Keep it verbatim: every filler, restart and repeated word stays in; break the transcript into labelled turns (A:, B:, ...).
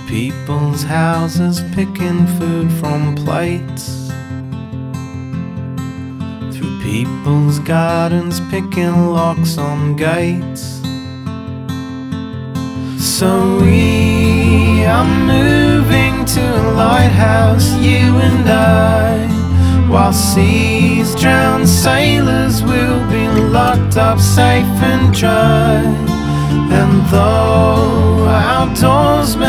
A: people's houses, picking food from plates. Through people's gardens, picking locks on gates. So we are moving to a lighthouse, you and I. While seas drown, sailors will be locked up safe and dry. And though our doors may